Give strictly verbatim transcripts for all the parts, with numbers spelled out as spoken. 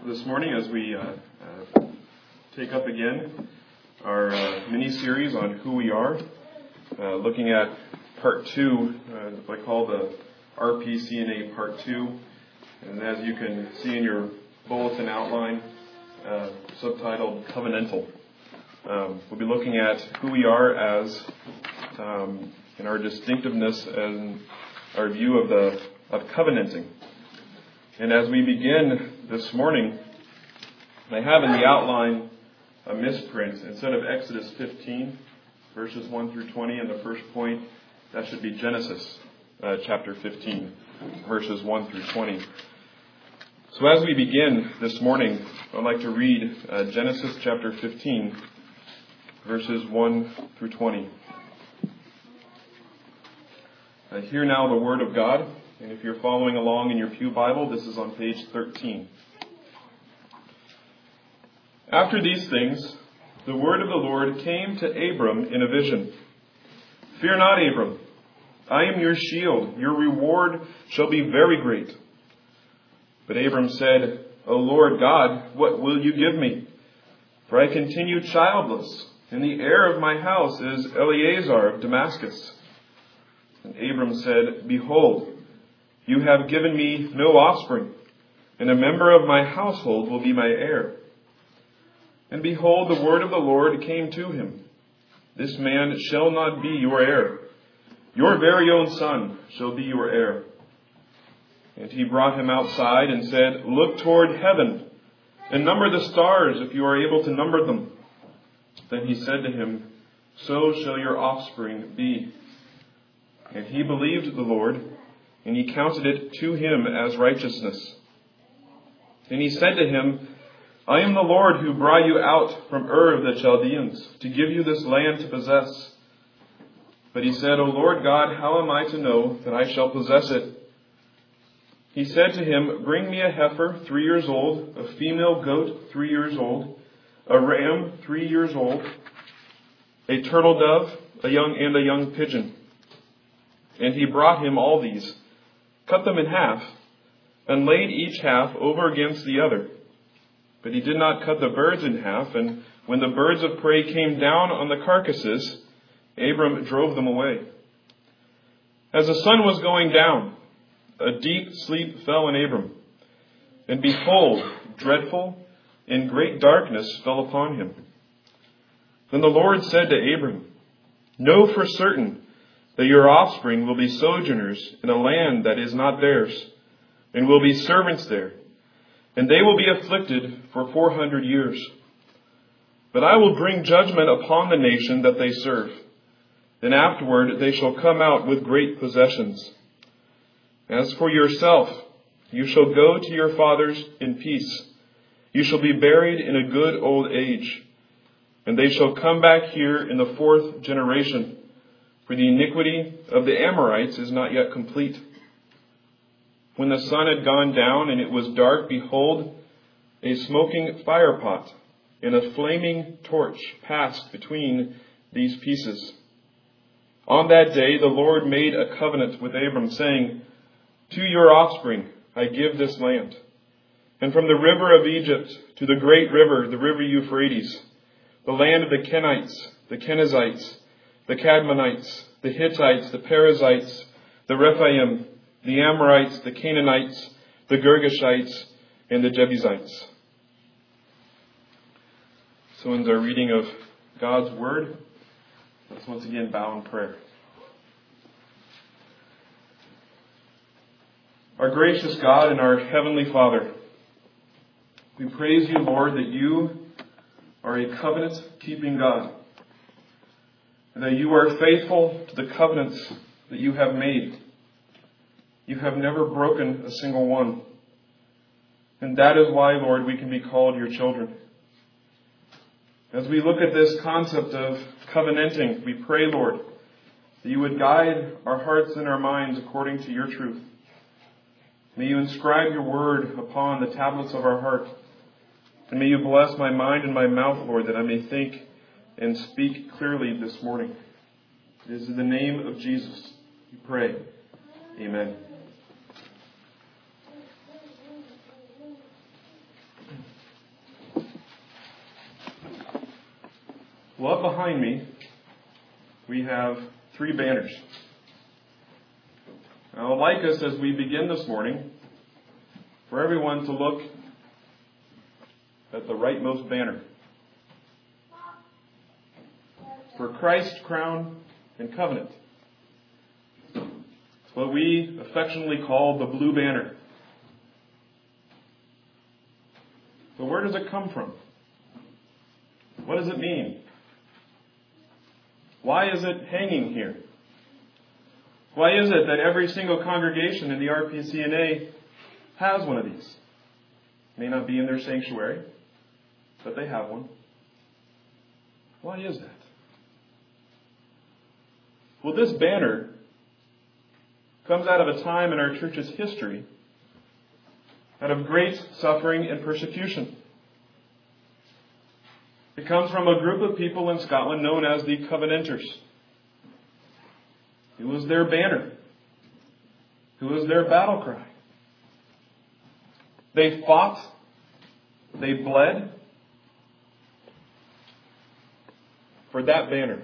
this morning as we uh, uh, take up again our uh, mini-series on who we are, uh, looking at part two, uh, I call the R P C N A part two, and as you can see in your bulletin outline, uh, subtitled Covenantal. Um, we'll be looking at who we are as, um, and our distinctiveness and our view of the of covenanting. And as we begin this morning, I have in the outline a misprint. Instead of Exodus fifteen, verses one through twenty, and the first point, that should be Genesis uh, chapter fifteen, verses one through twenty. So as we begin this morning, I'd like to read uh, Genesis chapter fifteen, verses one through twenty. Uh, hear now the word of God. And if you're following along in your pew Bible, this is on page thirteen. After these things, the word of the Lord came to Abram in a vision. Fear not, Abram. I am your shield. Your reward shall be very great. But Abram said, O Lord God, what will you give me? For I continue childless, and the heir of my house is Eleazar of Damascus. And Abram said, Behold, you have given me no offspring, and a member of my household will be my heir. And behold, the word of the Lord came to him. This man shall not be your heir. Your very own son shall be your heir. And he brought him outside and said, Look toward heaven, and number the stars if you are able to number them. Then he said to him, So shall your offspring be. And he believed the Lord, and he counted it to him as righteousness. And he said to him, I am the Lord who brought you out from Ur of the Chaldeans to give you this land to possess. But he said, O Lord God, how am I to know that I shall possess it? He said to him, Bring me a heifer three years old, a female goat three years old, a ram three years old, a turtle dove, a young and a young pigeon. And he brought him all these, cut them in half, and laid each half over against the other. But he did not cut the birds in half, and when the birds of prey came down on the carcasses, Abram drove them away. As the sun was going down, a deep sleep fell on Abram. And behold, dreadful and great darkness fell upon him. Then the Lord said to Abram, Know for certain that your offspring will be sojourners in a land that is not theirs, and will be servants there, and they will be afflicted for four hundred years. But I will bring judgment upon the nation that they serve. Then afterward they shall come out with great possessions. As for yourself, you shall go to your fathers in peace. You shall be buried in a good old age. And they shall come back here in the fourth generation, for the iniquity of the Amorites is not yet complete. When the sun had gone down and it was dark, behold, a smoking firepot and a flaming torch passed between these pieces. On that day the Lord made a covenant with Abram, saying, To your offspring I give this land, and from the river of Egypt to the great river, the river Euphrates, the land of the Kenites, the Kenizzites, the Cadmonites, the Hittites, the Perizzites, the Rephaim, the Amorites, the Canaanites, the Girgashites, and the Jebusites. So in our reading of God's Word, let's once again bow in prayer. Our gracious God and our Heavenly Father, we praise you, Lord, that you are a covenant-keeping God, and that you are faithful to the covenants that you have made. You have never broken a single one. And that is why, Lord, we can be called your children. As we look at this concept of covenanting, we pray, Lord, that you would guide our hearts and our minds according to your truth. May you inscribe your word upon the tablets of our heart. And may you bless my mind and my mouth, Lord, that I may think and speak clearly this morning. It is in the name of Jesus we pray. Amen. Well, up behind me, we have three banners. I would like us, as we begin this morning, for everyone to look at the rightmost banner. For Christ, crown, and covenant. It's what we affectionately call the blue banner. But where does it come from? What does it mean? Why is it hanging here? Why is it that every single congregation in the R P C N A has one of these? It may not be in their sanctuary, but they have one. Why is that? Well, this banner comes out of a time in our church's history out of great suffering and persecution. It comes from a group of people in Scotland known as the Covenanters. It was their banner. It was their battle cry. They fought. They bled for that banner.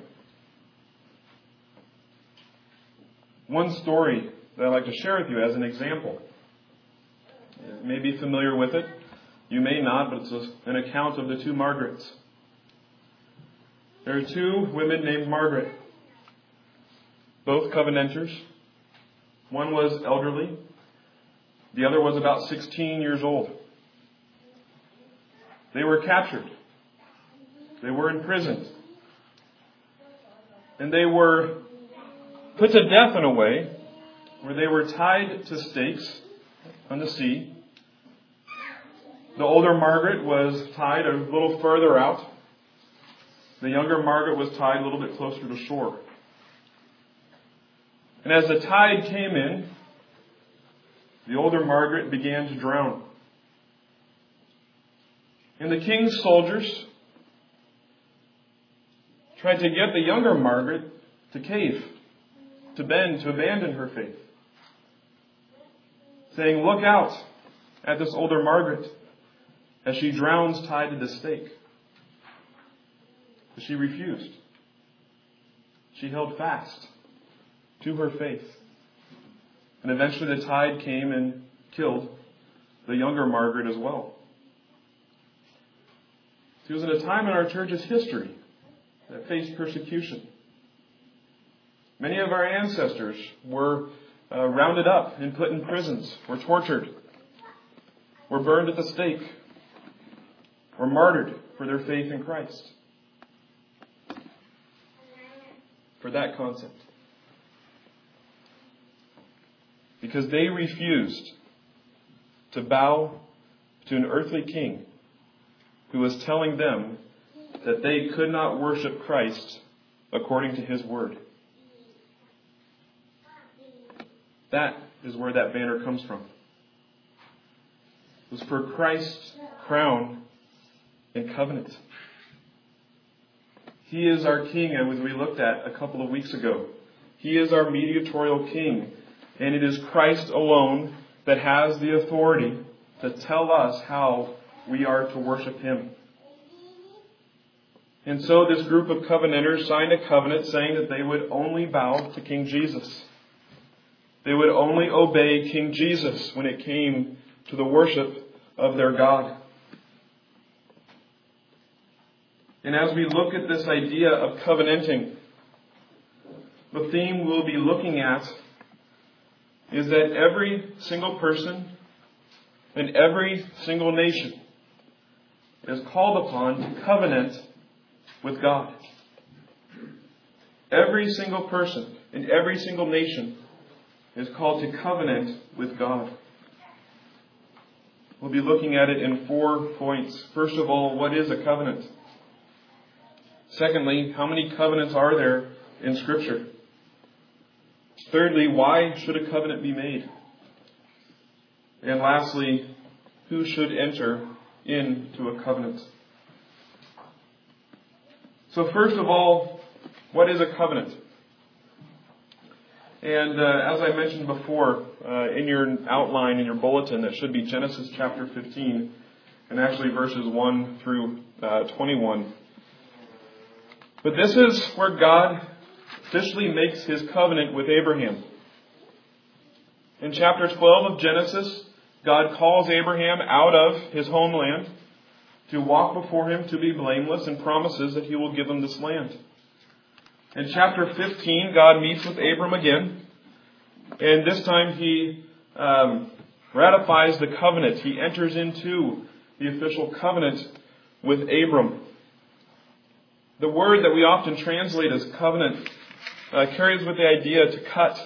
One story that I'd like to share with you as an example. You may be familiar with it. You may not, but it's an account of the two Margarets. There are two women named Margaret, both Covenanters. One was elderly. The other was about sixteen years old. They were captured. They were imprisoned. And they were put to death in a way where they were tied to stakes on the sea. The older Margaret was tied a little further out. The younger Margaret was tied a little bit closer to shore. And as the tide came in, the older Margaret began to drown. And the king's soldiers tried to get the younger Margaret to cave, to bend, to abandon her faith, saying, "Look out at this older Margaret as she drowns tied to the stake." But she refused. She held fast to her faith. And eventually the tide came and killed the younger Margaret as well. She was at a time in our church's history that faced persecution. Many of our ancestors were uh, rounded up and put in prisons, were tortured, were burned at the stake, were martyred for their faith in Christ. For that concept. Because they refused to bow to an earthly king who was telling them that they could not worship Christ according to His word. That is where that banner comes from. It was for Christ's crown and covenant. He is our king, as we looked at a couple of weeks ago. He is our mediatorial king. And it is Christ alone that has the authority to tell us how we are to worship Him. And so this group of Covenanters signed a covenant saying that they would only bow to King Jesus. They would only obey King Jesus when it came to the worship of their God. And as we look at this idea of covenanting, the theme we'll be looking at is that every single person and every single nation is called upon to covenant with God. Every single person and every single nation is called to covenant with God. We'll be looking at it in four points. First of all, what is a covenant? Secondly, how many covenants are there in Scripture? Thirdly, why should a covenant be made? And lastly, who should enter into a covenant? So first of all, what is a covenant? And uh, as I mentioned before, uh, in your outline, in your bulletin, that should be Genesis chapter fifteen, and actually verses one through uh, twenty-one. But this is where God officially makes his covenant with Abraham. In chapter twelve of Genesis, God calls Abraham out of his homeland to walk before him to be blameless, and promises that he will give him this land. In chapter fifteen, God meets with Abram again, and this time he um, ratifies the covenant. He enters into the official covenant with Abram. The word that we often translate as covenant uh, carries with the idea to cut.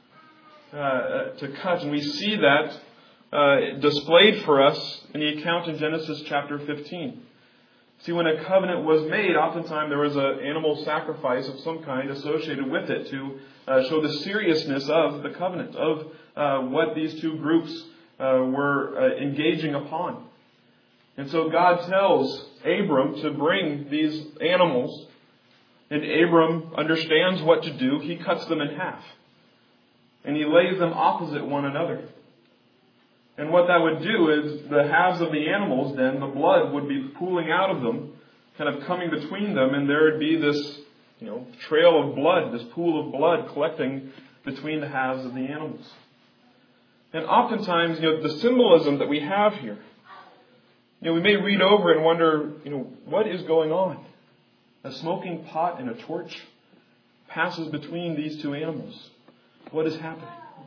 Uh, to cut, and we see that uh, displayed for us in the account in Genesis chapter fifteen. See, when a covenant was made, oftentimes there was an animal sacrifice of some kind associated with it to uh, show the seriousness of the covenant, of uh, what these two groups uh, were uh, engaging upon. And so God tells Abram to bring these animals, and Abram understands what to do. He cuts them in half, and he lays them opposite one another. And what that would do is the halves of the animals, then, the blood would be pooling out of them, kind of coming between them, and there would be this, you know, trail of blood, this pool of blood collecting between the halves of the animals. And oftentimes, you know, the symbolism that we have here, you know, we may read over and wonder, you know, what is going on? A smoking pot and a torch passes between these two animals. What is happening?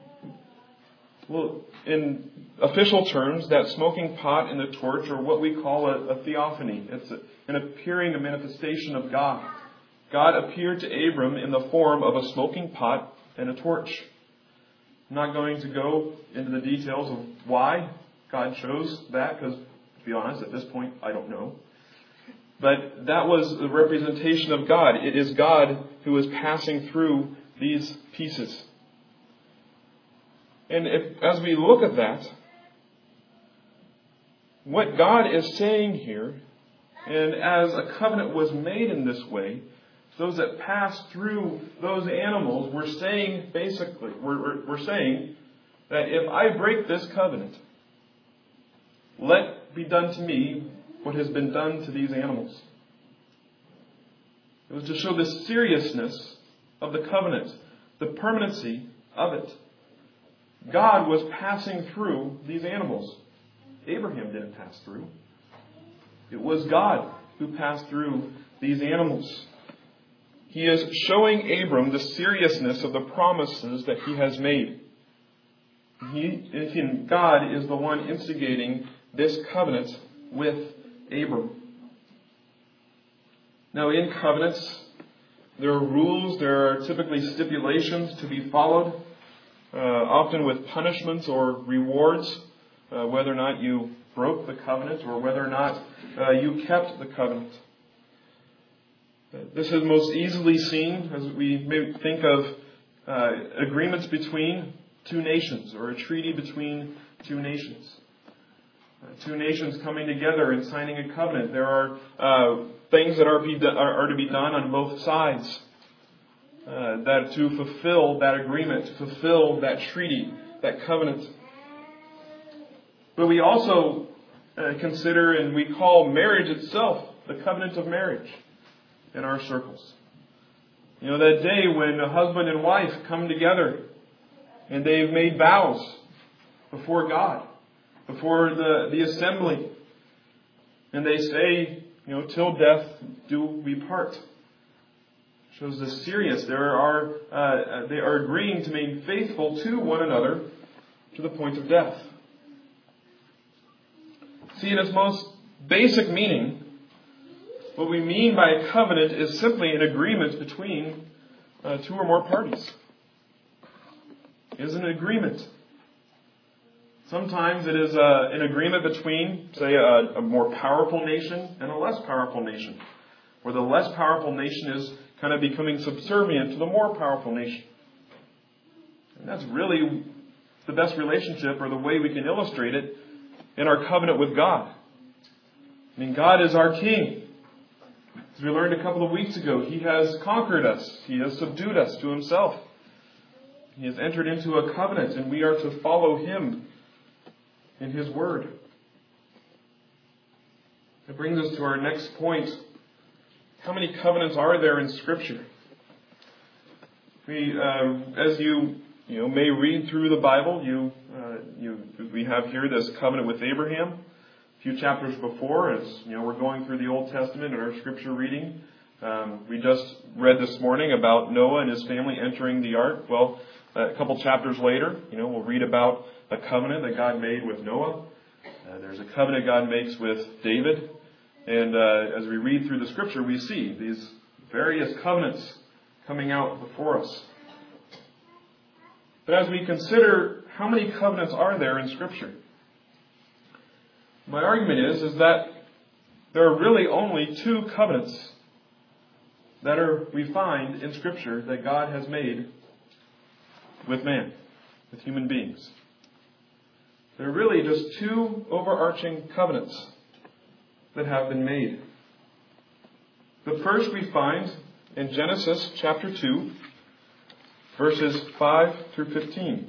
Well, in official terms, that smoking pot and the torch are what we call a, a theophany. It's a, an appearing, a manifestation of God. God appeared to Abram in the form of a smoking pot and a torch. I'm not going to go into the details of why God chose that, because, to be honest, at this point, I don't know. But that was the representation of God. It is God who is passing through these pieces. And if, as we look at that, what God is saying here, and as a covenant was made in this way, those that pass through those animals, we're saying basically, we're, we're, we're saying that if I break this covenant, let be done to me what has been done to these animals. It was to show the seriousness of the covenant, the permanency of it. God was passing through these animals. Abraham didn't pass through. It was God who passed through these animals. He is showing Abram the seriousness of the promises that he has made. He, God is the one instigating this covenant with Abram. Now, in covenants, there are rules, there are typically stipulations to be followed. Uh, often with punishments or rewards, uh, whether or not you broke the covenant or whether or not uh, you kept the covenant. Uh, this is most easily seen as we may think of uh, agreements between two nations or a treaty between two nations. Uh, two nations coming together and signing a covenant. There are uh, things that are, be do- are, are to be done on both sides. Uh, that to fulfill that agreement, to fulfill that treaty, that covenant. But we also uh, consider and we call marriage itself the covenant of marriage in our circles. You know, that day when a husband and wife come together and they've made vows before God, before the, the assembly, and they say, you know, till death do we part. Shows the serious. There are uh, they are agreeing to remain faithful to one another to the point of death. See, in its most basic meaning, what we mean by a covenant is simply an agreement between uh, two or more parties. It is an agreement. Sometimes it is uh, an agreement between, say, a, a more powerful nation and a less powerful nation, where the less powerful nation is kind of becoming subservient to the more powerful nation. And that's really the best relationship, or the way we can illustrate it, in our covenant with God. I mean, God is our King. As we learned a couple of weeks ago, He has conquered us. He has subdued us to Himself. He has entered into a covenant, and we are to follow Him in His Word. It brings us to our next point. How many covenants are there in Scripture? We, uh, as you you know may read through the Bible, you uh, you we have here this covenant with Abraham. A few chapters before, as you know, we're going through the Old Testament in our Scripture reading. Um, we just read this morning about Noah and his family entering the ark. Well, a couple chapters later, you know, we'll read about a covenant that God made with Noah. Uh, there's a covenant God makes with David. And uh, as we read through the Scripture, we see these various covenants coming out before us. But as we consider how many covenants are there in Scripture, my argument is, is that there are really only two covenants that are we find in Scripture that God has made with man, with human beings. There are really just two overarching covenants that have been made. The first we find in Genesis chapter two, verses five through fifteen.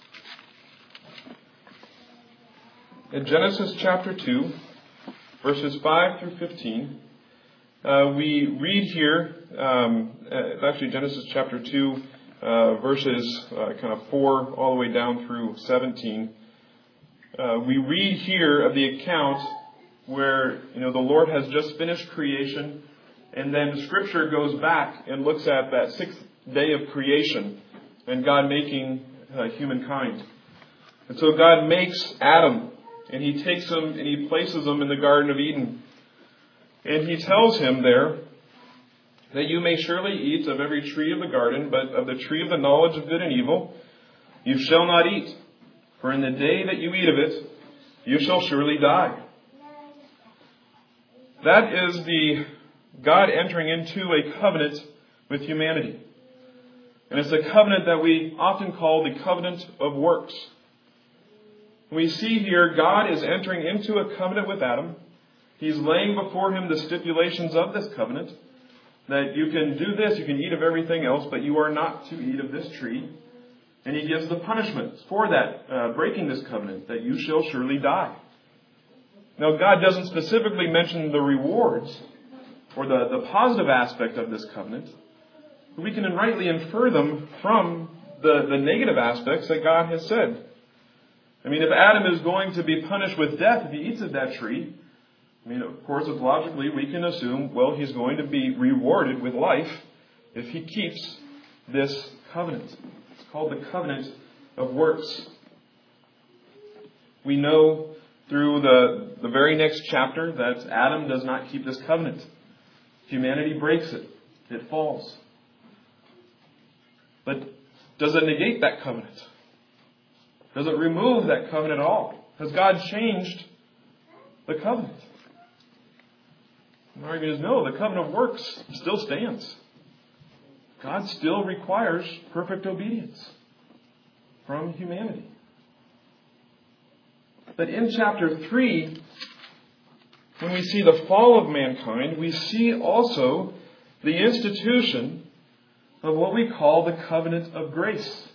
In Genesis chapter two, verses five through fifteen, uh, we read here, um, uh, actually Genesis chapter two, uh, verses uh, kind of four all the way down through seventeen. Uh, we read here of the account where, you know, the Lord has just finished creation, and then the Scripture goes back and looks at that sixth day of creation and God making uh, humankind. And so God makes Adam, and He takes him and He places him in the Garden of Eden. And He tells him there that you may surely eat of every tree of the garden, but of the tree of the knowledge of good and evil you shall not eat. For in the day that you eat of it, you shall surely die. That is the God entering into a covenant with humanity. And it's a covenant that we often call the covenant of works. We see here God is entering into a covenant with Adam. He's laying before him the stipulations of this covenant. That you can do this, you can eat of everything else, but you are not to eat of this tree. And He gives the punishments for that, uh, breaking this covenant, that you shall surely die. Now, God doesn't specifically mention the rewards or the, the positive aspect of this covenant. But we can rightly infer them from the, the negative aspects that God has said. I mean, if Adam is going to be punished with death if he eats of that tree, I mean, of course, logically we can assume, well, he's going to be rewarded with life if he keeps this covenant. It's called the covenant of works. We know through the, the very next chapter that Adam does not keep this covenant. Humanity breaks it. It falls. But does it negate that covenant? Does it remove that covenant at all? Has God changed the covenant? The argument is no, the covenant of works still stands. God still requires perfect obedience from humanity. But in chapter three, when we see the fall of mankind, we see also the institution of what we call the covenant of grace.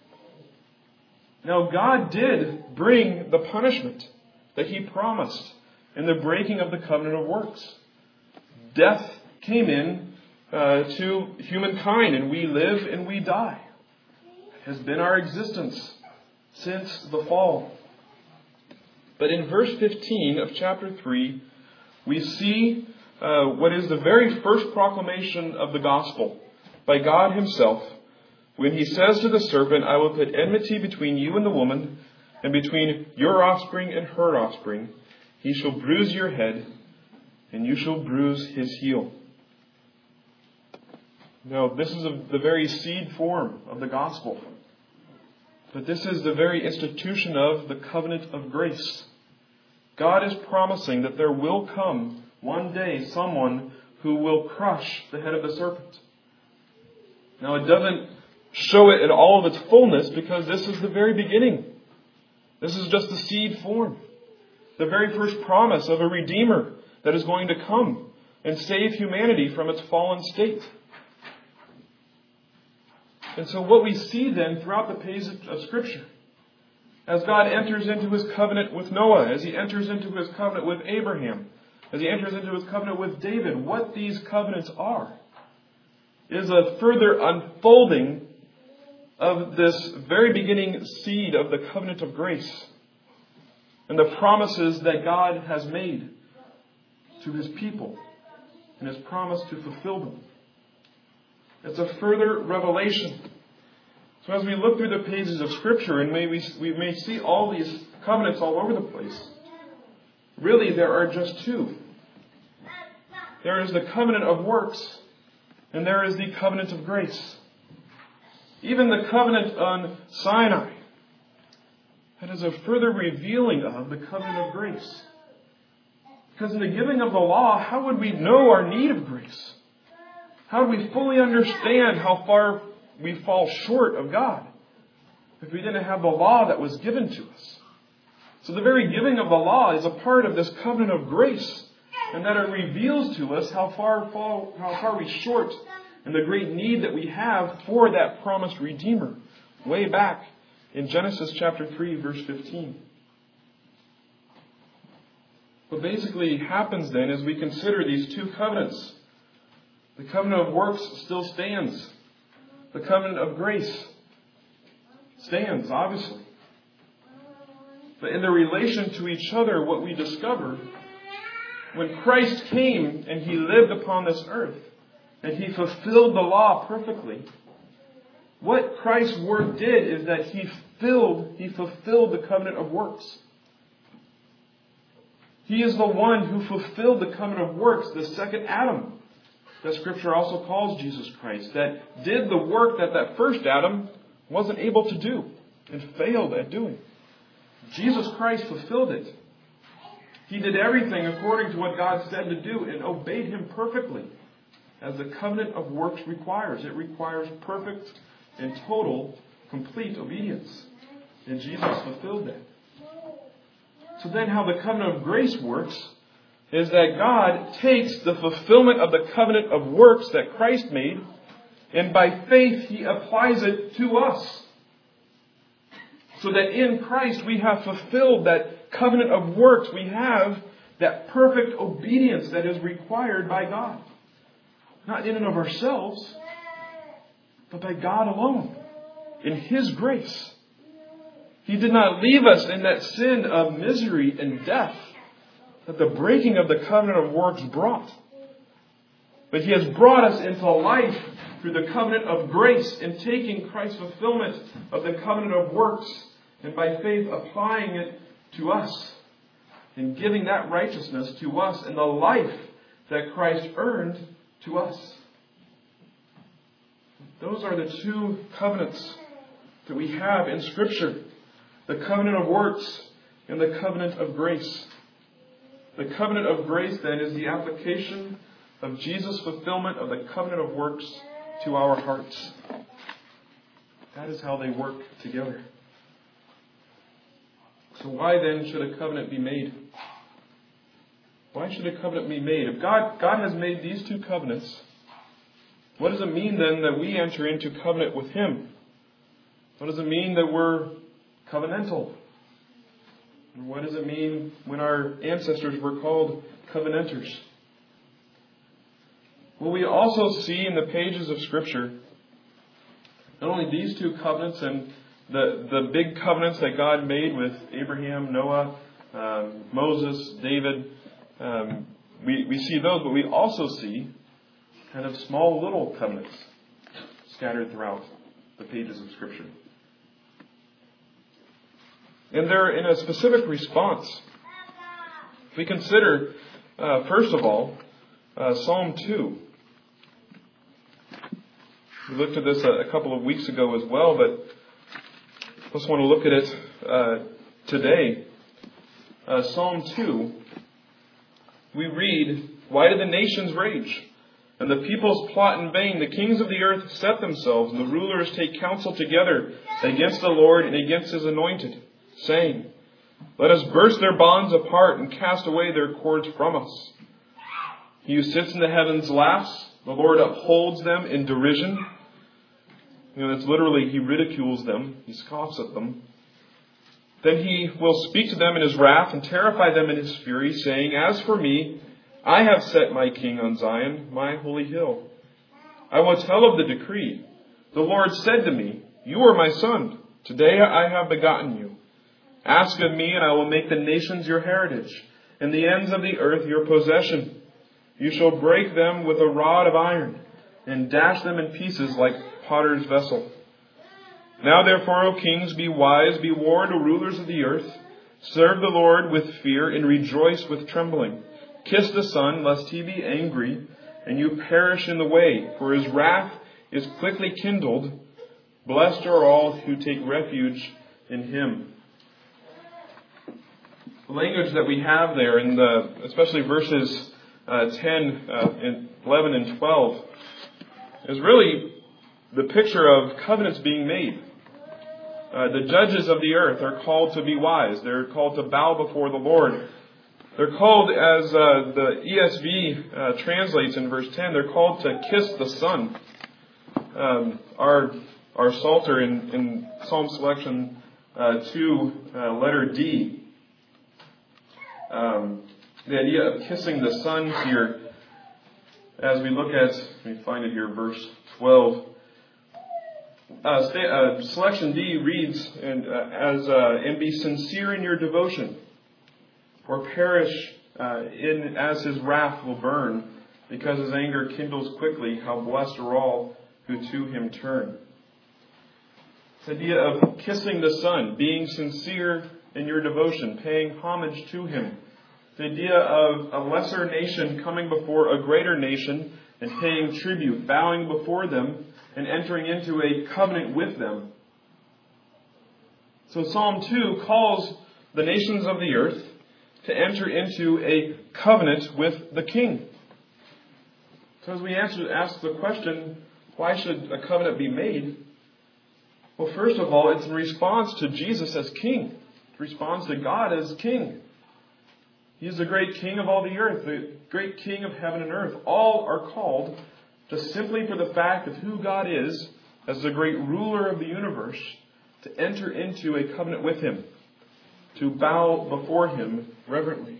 Now, God did bring the punishment that He promised in the breaking of the covenant of works. Death came in uh, to humankind, and we live and we die. It has been our existence since the fall. But in verse fifteen of chapter three, we see uh, what is the very first proclamation of the gospel by God Himself, when He says to the serpent, I will put enmity between you and the woman, and between your offspring and her offspring. He shall bruise your head, and you shall bruise his heel. Now, this is a, the very seed form of the gospel. But this is the very institution of the covenant of grace. God is promising that there will come one day someone who will crush the head of the serpent. Now, it doesn't show it in all of its fullness because this is the very beginning. This is just the seed form. The very first promise of a Redeemer that is going to come and save humanity from its fallen state. And so what we see then throughout the pages of Scripture, as God enters into His covenant with Noah, as He enters into His covenant with Abraham, as he enters into his covenant with David, what these covenants are is a further unfolding of this very beginning seed of the covenant of grace and the promises that God has made to his people and his promise to fulfill them. It's a further revelation. So as we look through the pages of Scripture, and may we, we may see all these covenants all over the place, really there are just two. There is the covenant of works, and there is the covenant of grace. Even the covenant on Sinai, that is a further revealing of the covenant of grace. Because in the giving of the law, how would we know our need of grace? How would we fully understand how far we fall short of God if we didn't have the law that was given to us? So the very giving of the law is a part of this covenant of grace, and that it reveals to us how far fall, how far we short and the great need that we have for that promised Redeemer, way back in Genesis chapter three, verse fifteen. What basically happens then is we consider these two covenants. The covenant of works still stands. The covenant of grace stands, obviously. But in their relation to each other, what we discover, when Christ came and he lived upon this earth, and he fulfilled the law perfectly, what Christ's work did is that he filled, he fulfilled the covenant of works. He is the one who fulfilled the covenant of works, the second Adam, that Scripture also calls Jesus Christ, that did the work that that first Adam wasn't able to do and failed at doing. Jesus Christ fulfilled it. He did everything according to what God said to do and obeyed him perfectly, as the covenant of works requires. It requires perfect and total, complete obedience. And Jesus fulfilled that. So then how the covenant of grace works is that God takes the fulfillment of the covenant of works that Christ made, and by faith he applies it to us. So that in Christ we have fulfilled that covenant of works. We have that perfect obedience that is required by God. Not in and of ourselves, but by God alone, in his grace. He did not leave us in that sin of misery and death that the breaking of the covenant of works brought. But he has brought us into life through the covenant of grace, in taking Christ's fulfillment of the covenant of works and by faith applying it to us and giving that righteousness to us and the life that Christ earned to us. Those are the two covenants that we have in Scripture. The covenant of works and the covenant of grace. The covenant of grace, then, is the application of Jesus' fulfillment of the covenant of works to our hearts. That is how they work together. So why then should a covenant be made? Why should a covenant be made? If God, God has made these two covenants, what does it mean then that we enter into covenant with him? What does it mean that we're covenantal? And what does it mean when our ancestors were called covenanters? Well, we also see in the pages of Scripture not only these two covenants and the, the big covenants that God made with Abraham, Noah, um, Moses, David. Um, we, we see those, but we also see kind of small little covenants scattered throughout the pages of Scripture. And they're in a specific response. If we consider, uh, first of all, uh, Psalm two. We looked at this a, a couple of weeks ago as well, but I just want to look at it uh, today. Uh, Psalm two, we read, "Why do the nations rage, and the peoples plot in vain? The kings of the earth set themselves, and the rulers take counsel together against the Lord and against his anointed, saying, let us burst their bonds apart and cast away their cords from us. He who sits in the heavens laughs. The Lord upholds them in derision." You know, that's literally, he ridicules them. He scoffs at them. "Then he will speak to them in his wrath and terrify them in his fury, saying, as for me, I have set my king on Zion, my holy hill. I will tell of the decree. The Lord said to me, you are my son. Today I have begotten you. Ask of me, and I will make the nations your heritage, and the ends of the earth your possession. You shall break them with a rod of iron, and dash them in pieces like potter's vessel. Now therefore, O kings, be wise, be warned, O rulers of the earth. Serve the Lord with fear, and rejoice with trembling. Kiss the Son, lest he be angry, and you perish in the way, for his wrath is quickly kindled. Blessed are all who take refuge in him. The language that we have there, in the especially verses uh, ten, uh, and eleven, and twelve, is really the picture of covenants being made. Uh, the judges of the earth are called to be wise. They're called to bow before the Lord. They're called, as uh, the E S V uh, translates in verse ten, they're called to kiss the Son. Um, our our Psalter in, in Psalm selection uh, two, uh, letter D, um, the idea of kissing the Son here, as we look at, let me find it here, verse twelve. Uh, sta- uh, selection D reads, and, uh, as uh, and be sincere in your devotion, or perish uh, in as his wrath will burn, because his anger kindles quickly. How blessed are all who to him turn. This idea of kissing the Son, being sincere in your devotion, paying homage to him. The idea of a lesser nation coming before a greater nation and paying tribute, bowing before them, and entering into a covenant with them. So Psalm two calls the nations of the earth to enter into a covenant with the King. So as we answer, ask the question, why should a covenant be made? Well, first of all, it's in response to Jesus as King. It responds to God as King. He is the great King of all the earth, the great King of heaven and earth. All are called just simply for the fact of who God is, as the great ruler of the universe, to enter into a covenant with him, to bow before him reverently.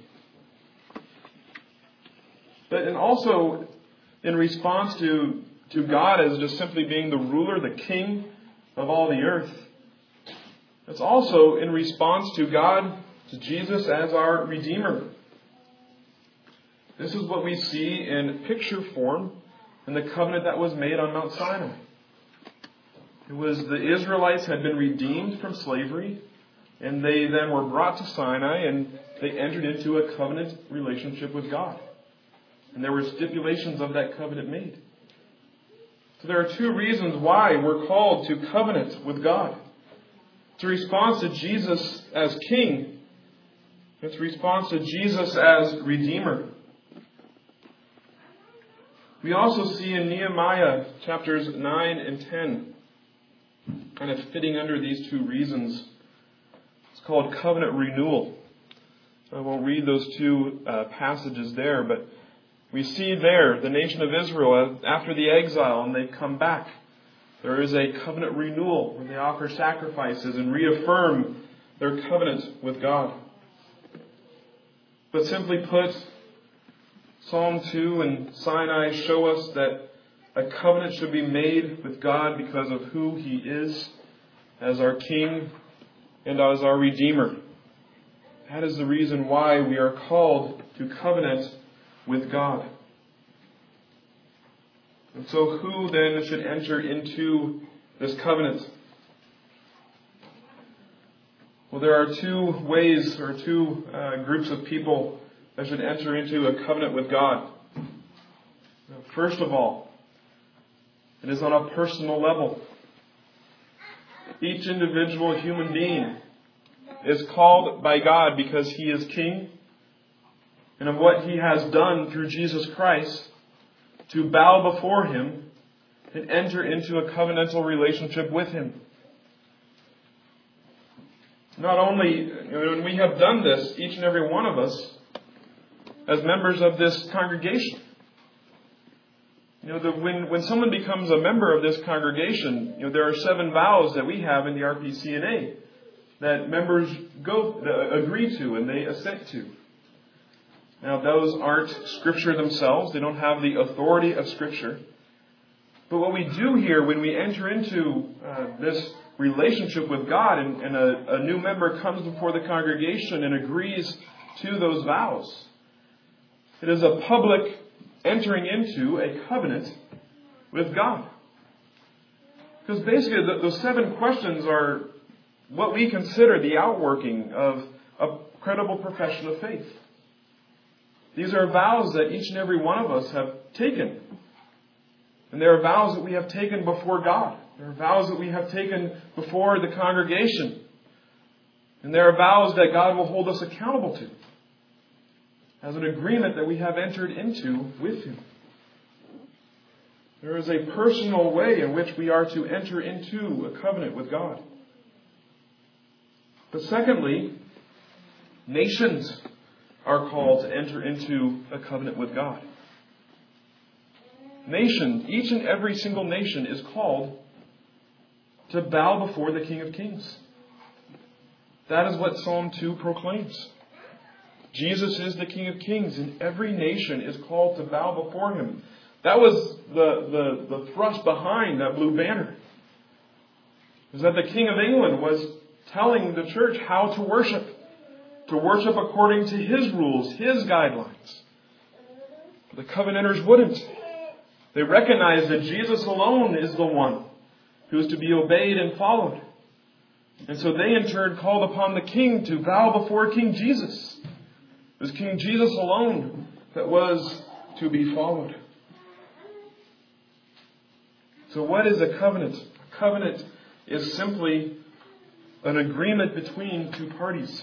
But and also in response to, to God as just simply being the ruler, the king of all the earth, it's also in response to God, to Jesus as our Redeemer. This is what we see in picture form in the covenant that was made on Mount Sinai. It was the Israelites had been redeemed from slavery, and they then were brought to Sinai, and they entered into a covenant relationship with God. And there were stipulations of that covenant made. So there are two reasons why we're called to covenant with God. It's a response to Jesus as King. It's a response to Jesus as Redeemer. We also see in Nehemiah chapters nine and ten, kind of fitting under these two reasons, it's called covenant renewal. I won't read those two uh, passages there, but we see there the nation of Israel, after the exile and they've come back, there is a covenant renewal where they offer sacrifices and reaffirm their covenant with God. But simply put, Psalm two and Sinai show us that a covenant should be made with God because of who he is as our King and as our Redeemer. That is the reason why we are called to covenant with God. And so who then should enter into this covenant? Well, there are two ways or two uh, groups of people that should enter into a covenant with God. First of all, it is on a personal level. Each individual human being is called by God because he is King, and of what he has done through Jesus Christ, to bow before him and enter into a covenantal relationship with him. Not only, you know, when we have done this, each and every one of us, as members of this congregation, you know, the, when, when someone becomes a member of this congregation, you know, there are seven vows that we have in the R P C N A that members go uh, agree to and they assent to. Now, those aren't Scripture themselves. They don't have the authority of Scripture. But what we do here when we enter into uh, this relationship with God and, and a, a new member comes before the congregation and agrees to those vows, it is a public entering into a covenant with God. Because basically the, those seven questions are what we consider the outworking of a credible profession of faith. These are vows that each and every one of us have taken. And they are vows that we have taken before God. They are vows that we have taken before the congregation. And they are vows that God will hold us accountable to as an agreement that we have entered into with Him. There is a personal way in which we are to enter into a covenant with God. But secondly, nations are called to enter into a covenant with God. Nation, each and every single nation is called to bow before the King of Kings. That is what Psalm two proclaims. Jesus is the King of Kings, and every nation is called to bow before Him. That was the, the, the thrust behind that blue banner. Is that the King of England was telling the church how to worship. To worship according to His rules, His guidelines. The Covenanters wouldn't. They recognized that Jesus alone is the one who is to be obeyed and followed. And so they in turn called upon the King to bow before King Jesus. It was King Jesus alone that was to be followed. So what is a covenant? A covenant is simply an agreement between two parties.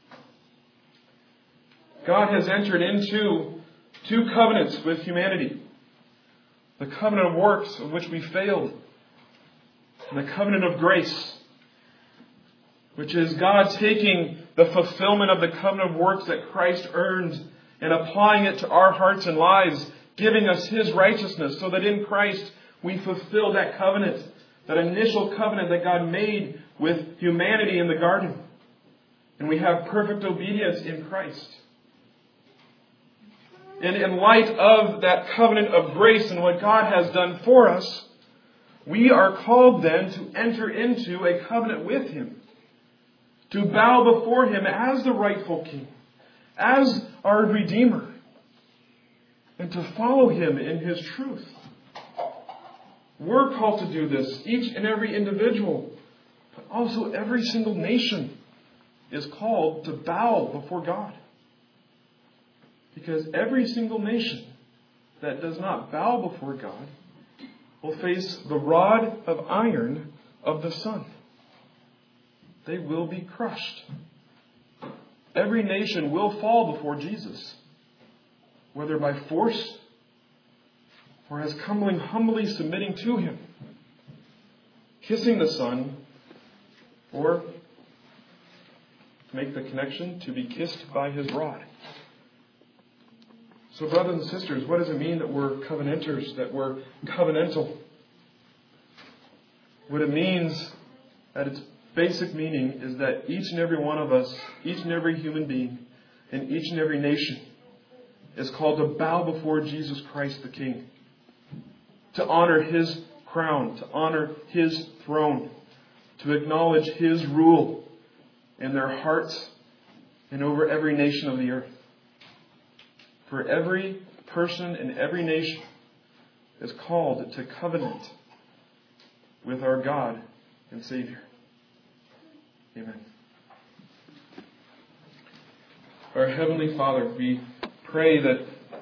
God has entered into two covenants with humanity. The covenant of works, of which we failed. And the covenant of grace, which is God taking the fulfillment of the covenant of works that Christ earned and applying it to our hearts and lives, giving us His righteousness so that in Christ we fulfill that covenant, that initial covenant that God made with humanity in the garden. And we have perfect obedience in Christ. And in light of that covenant of grace and what God has done for us, we are called then to enter into a covenant with Him. To bow before Him as the rightful King, as our Redeemer, and to follow Him in His truth. We're called to do this, each and every individual, but also every single nation is called to bow before God. Because every single nation that does not bow before God will face the rod of iron of the sun. They will be crushed. Every nation will fall before Jesus, whether by force or as humbly, humbly submitting to Him, kissing the Son, or make the connection to be kissed by His rod. So brothers and sisters, what does it mean that we're covenanters, that we're covenantal? What it means at its basic meaning is that each and every one of us, each and every human being, and each and every nation is called to bow before Jesus Christ the King, to honor His crown, to honor His throne, to acknowledge His rule in their hearts and over every nation of the earth. For every person in every nation is called to covenant with our God and Savior. Amen. Our Heavenly Father, we pray that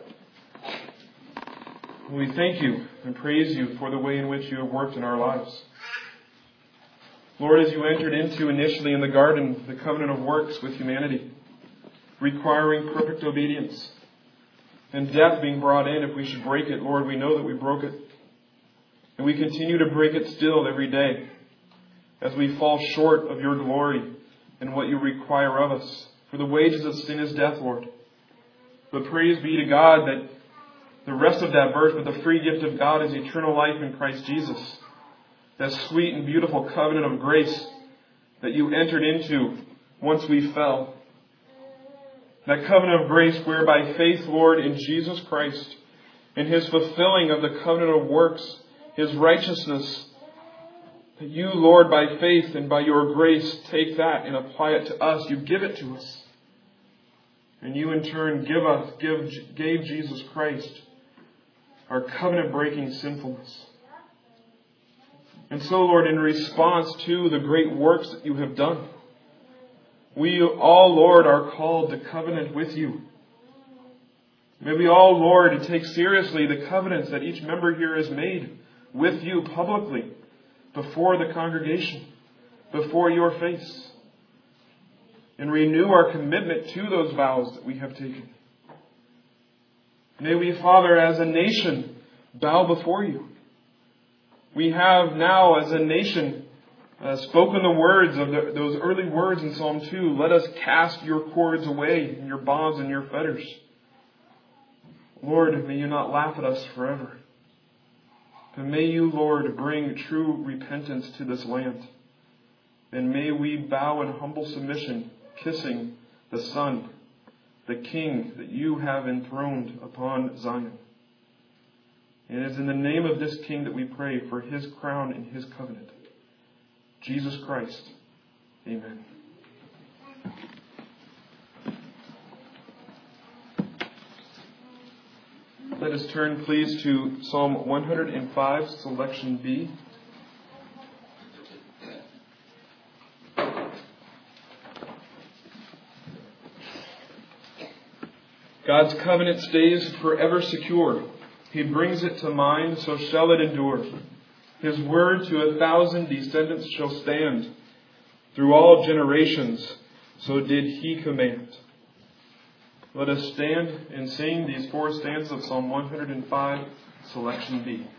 we thank You and praise You for the way in which You have worked in our lives. Lord, as You entered into initially in the garden the covenant of works with humanity, requiring perfect obedience, and death being brought in if we should break it, Lord, we know that we broke it. And we continue to break it still every day as we fall short of Your glory and what You require of us. For the wages of sin is death, Lord. But praise be to God that the rest of that verse, but the free gift of God is eternal life in Christ Jesus. That sweet and beautiful covenant of grace that You entered into once we fell. That covenant of grace whereby faith, Lord, in Jesus Christ, in His fulfilling of the covenant of works, His righteousness, that you, Lord, by faith and by your grace, take that and apply it to us. You give it to us. And you in turn give us, give, gave Jesus Christ our covenant-breaking sinfulness. And so, Lord, in response to the great works that you have done, we all, Lord, are called to covenant with you. May we all, Lord, take seriously the covenants that each member here has made with you publicly, before the congregation, before your face, and renew our commitment to those vows that we have taken. May we, Father, as a nation, bow before you. We have now, as a nation, uh, spoken the words of the, those early words in Psalm two. Let us cast your cords away, and your bonds and your fetters. Lord, may you not laugh at us forever. But may you, Lord, bring true repentance to this land. And may we bow in humble submission, kissing the Son, the King that you have enthroned upon Zion. And it is in the name of this King that we pray for His crown and His covenant. Jesus Christ. Amen. Let us turn, please, to Psalm one hundred five, selection B. God's covenant stays forever secure. He brings it to mind, so shall it endure. His word to a thousand descendants shall stand. Through all generations, so did He command. Let us stand and sing these four stanzas of Psalm one hundred five, selection B.